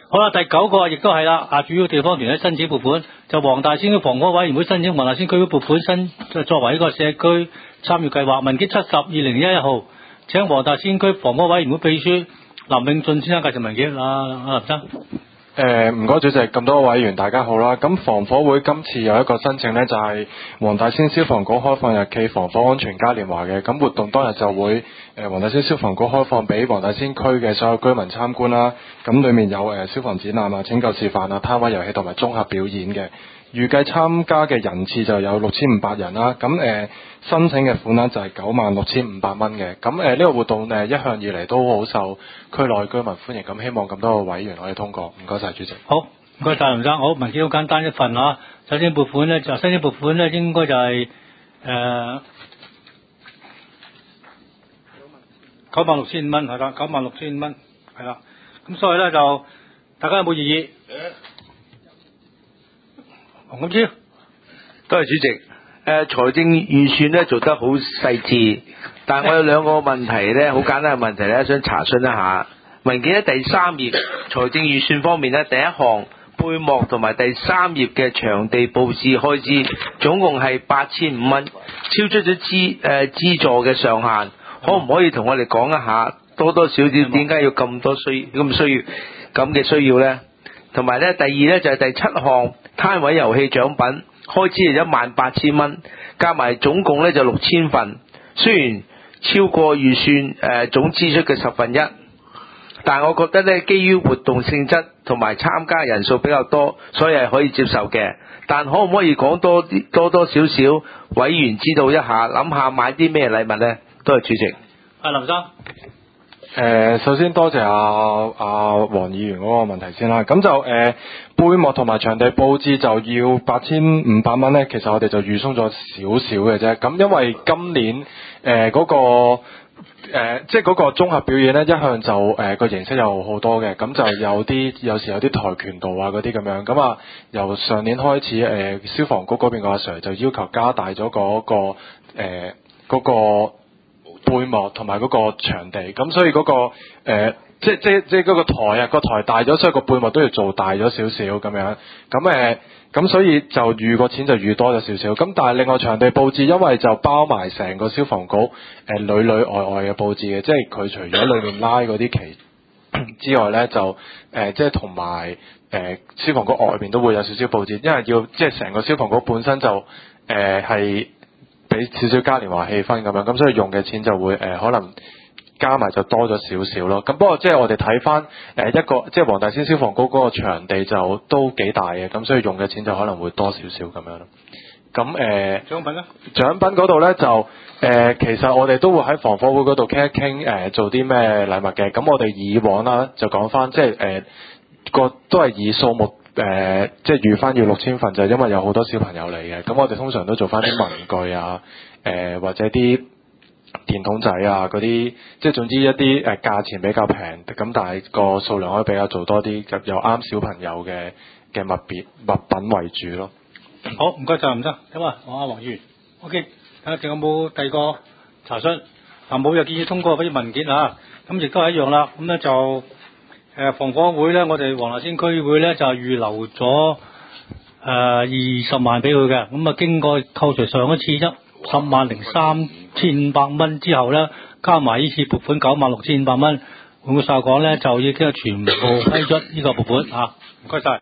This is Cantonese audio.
好啦，第9個亦都係啦，主要地方團體申請撥款，就黃大仙區房屋委員會申請黃大仙區撥款作為呢個社區參與計劃，文件70/2011號，請黃大仙區房屋委員會秘書林永進先生介紹文件。林生。 唔該主席，咁多委員大家好啦。咁防火會今次有一個申請呢，就係黃大仙消防局開放日暨防火安全嘉年華嘅。咁活動當日就會黃大仙消防局開放俾黃大仙區嘅所有居民參觀啦。咁裏面有消防展覽啊、拯救示範啊、攤位遊戲同埋綜合表演嘅。預計參加嘅人次就有6500人啦。咁申請嘅款額就係96,500蚊嘅。咁呢個活動一向以嚟都好受區內居民歡迎。咁希望咁多個委員可以通過。唔該晒主席。 好，唔該晒林生。好，文件好簡單一份啊。首先撥款咧，申請撥款咧應該就係96,500蚊係啦，96,500蚊係啦。咁所以咧就大家有冇異議？黃錦超， 多謝主席。財政預算咧做得好細緻，但我有2個問題咧，好簡單嘅問題咧，想查詢一下。文件咧第3頁財政預算方面咧，第一項背幕同埋第3頁嘅場地佈置開支，總共係8,500蚊，超出咗資助嘅上限，可唔可以同我哋講一下多少少點解要咁嘅需要咧？同埋咧第2咧就係第7項攤位遊戲獎品開支係18,000蚊，加埋總共咧就6,000份，雖然超過預算總支出嘅1/10，但我覺得咧基於活動性質同埋參加人數比較多，所以係可以接受嘅。但可唔可以講多少少委員知道一下，諗下買啲咩禮物咧？多謝主席。 林生。 首先多謝黃議員嗰個問題先啦。咁就背幕同埋場地佈置就要8,500蚊咧。其實我哋就預鬆咗少少嘅啫。咁因為今年即係嗰個綜合表演咧，一向就個形式有好多嘅。咁就有時有啲跆拳道啊嗰啲咁樣。咁由上年開始消防局嗰邊個阿 Sir 就要求加大咗嗰個背幕同埋嗰個場地，咁所以嗰個即係嗰個台大咗，所以個背幕都要做大咗少少咁樣。咁所以就預個錢就預多咗少少。咁但係另外場地佈置，因為就包埋成個消防局裏外嘅佈置嘅，即係佢除咗裏面拉嗰啲旗之外咧，就即係同埋消防局外邊都會有少少佈置，因為要即係成個消防局本身就係俾少少嘉年華氣氛咁樣，咁所以用嘅錢就會可能加埋就多咗少少咯。咁不過即係我哋睇翻一個即係黃大仙消防局嗰個場地就都幾大嘅，咁所以用嘅錢就可能會多少少咁樣咯。咁獎品咧？獎品嗰度咧就其實我哋都會喺防火會嗰度傾一傾做啲咩禮物嘅。咁我哋以往啦就講翻即係都係以數目。即係預翻要6,000份，就係因為有好多小朋友嚟嘅。咁我哋通常都做翻啲文具啊，或者啲電筒仔啊嗰啲，即係總之一啲價錢比較平，咁但係個數量可以比較做多啲，又啱小朋友嘅物品為主咯。 好，唔該晒林生。咁黃議員 ，OK， 睇下仲有冇第二個查詢？冇就建議通過嗰啲文件啊。咁亦都係一樣啦。咁咧就。防火會咧，我哋黃大仙區會咧就預留咗20萬俾佢嘅。咁經過扣除上一次10,03,500蚊之後咧，加埋呢次撥款96,500蚊，換句話講咧就已經全部批出呢個撥款啊！唔該晒。